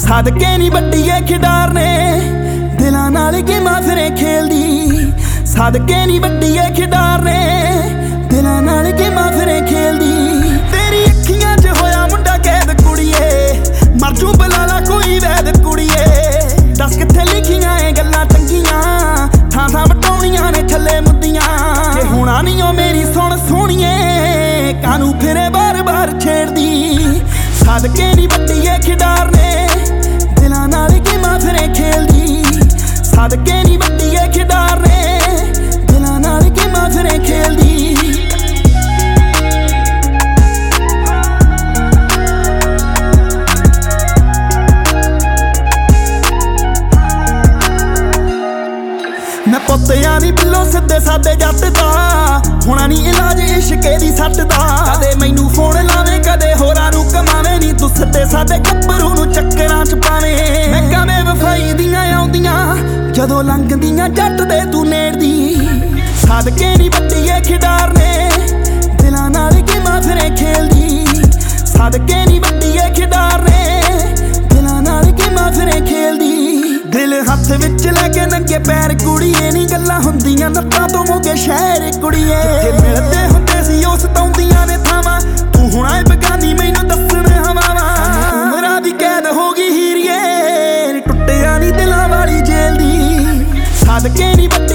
ਸਦਕੇ ਨੀ ਵੱਡੀਏ ਖਿਡਾਰ ਨੇ ਦਿਲਾਂ ਨਾਲ ਗੇਮਾਂ ਫਿਰੇ ਖੇਲਦੀ। ਸਦਕੇ ਨੀ ਵੱਡੀਏ ਖਿਡਾਰ ਨੇ ਦਿਲਾਂ ਨਾਲ ਗੇਮਾਂ ਫਿਰੇ ਖੇਲਦੀ। ਤੇਰੀ ਅੱਖੀਆਂ 'ਚ ਹੋਇਆ ਮੁੰਡਾ ਕੈਦ ਕੁੜੀਏ, ਮਰ ਜੂ ਬੁਲਾ ਕੋਈ ਵੈਦ ਕੁੜੀਏ। ਦੱਸ ਕਿੱਥੇ ਲਿਖੀਆਂ ਏ ਗੱਲਾਂ ਚੰਗੀਆਂ, ਥਾਂ ਥਾਂ ਵਟਾਉਣੀਆਂ ਨੇ ਥੱਲੇ ਮੁੱਦੀਆਂ। ਜੇ ਹੋਣਾ ਨੀ ਓ ਮੇਰੀ ਸੁਣ ਸੋਹਣੀਏ, ਕਾਨੂੰ ਫਿਰੇ ਬਾਰ-ਬਾਰ ਛੇੜਦੀ। ਸਦਕੇ ਨੀ ਵੱਡੀਏ ਖਿਡਾਰ ਨੇ ਦਿਲਾਂ ਨਾਲ ਗੇਮਾਂ ਫਿਰੇ ਖੇਲਦੀ। ਸਦਕੇ ਨੀ ਵੱਡੀਏ ਖਿਡਾਰ ਨੇ ਦਿਲਾਂ ਨਾਲ ਗੇਮਾਂ ਫਿਰੇ ਖੇਲਦੀ। ਮੈਂ ਪੁੱਤਿਆਂ ਨੀ ਬਿੱਲੋਂ ਸਿੱਧੇ ਸਾਦੇ ਜੱਟ ਦਾ, ਹੋਣਾ ਨੀ ਇਲਾਜ ਇਸ਼ਕੇ ਦੀ ਸੱਟ ਦਾ। ਕਦੇ ਮੈਨੂੰ ਫੋਨ ਲਾਵੇਂ ਕਦੇ ਹੋਰਾਂ ਨੂੰ ਕਮਾਵੇਂ ਨੀ, ਤੂੰ ਸਿੱਧੇ ਸਾਦੇ ਗੱਭਰੂ ਨੂੰ ਚੱਕਰਾਂ 'ਚ ਪਾਵੇਂ। ਮੈਂ ਕਵੇਂ ਵਫਾਈ ਦੀਆਂ ਆਉਂਦੀਆਂ ਜਦੋਂ ਲੰਘਦੀਆਂ ਜੱਟ ਦੇ ਤੂੰ ਨੇੜਦੀ। ਸਦਕੇ ਨੀ ਵੱਡੀਏ ਖਿਡਾਰ ਨੇ ਦਿਲਾਂ ਨਾਲ ਗੇਮਾਂ ਫਿਰੇ ਖੇਲਦੀ। ਸਦਕੇ ਨੀ ਵੱਡੀਏ ਖਿਡਾਰ ਨੇ ਦਿਲਾਂ ਨਾਲ ਗੇਮਾਂ ਫਿਰੇ ਖੇਲਦੀ। ਦਿਲ ਹੱਥ ਵਿੱਚ ਲੈ ਕੇ ਨੰਗੇ ਪੈਰ ਕੁੜੀਏ, ਨੀ ਗੱਲਾਂ ਹੁੰਦੀਆਂ ਨੱਤਾਂ ਤੋਂ ਮੋਗੇ ਸ਼ਹਿਰ ਕੁੜੀਏ। ਜੇ ਮਿਲਦੇ ਹੁੰਦੇ ਸੀ ਉਹ ਸਤਾਉਂਦੀਆਂ ਨੇ ਥਾਵਾਂ, ਤੂੰ ਹੁਣ ਆਏ ਬਗਾਨੀ ਮੈਨੂੰ ਦੱਸਣ ਹਵਾਵਾਂ। ਉਮਰਾਂ ਦੀ ਕੈਦ ਹੋ ਗਈ ਹੀਰੀਏ, ਟੁੱਟਿਆ ਨੀ ਦਿਲਾਂ ਵਾਲੀ ਜੇਲ੍ਹ ਦੀ। ਸਦਕੇ ਨੀ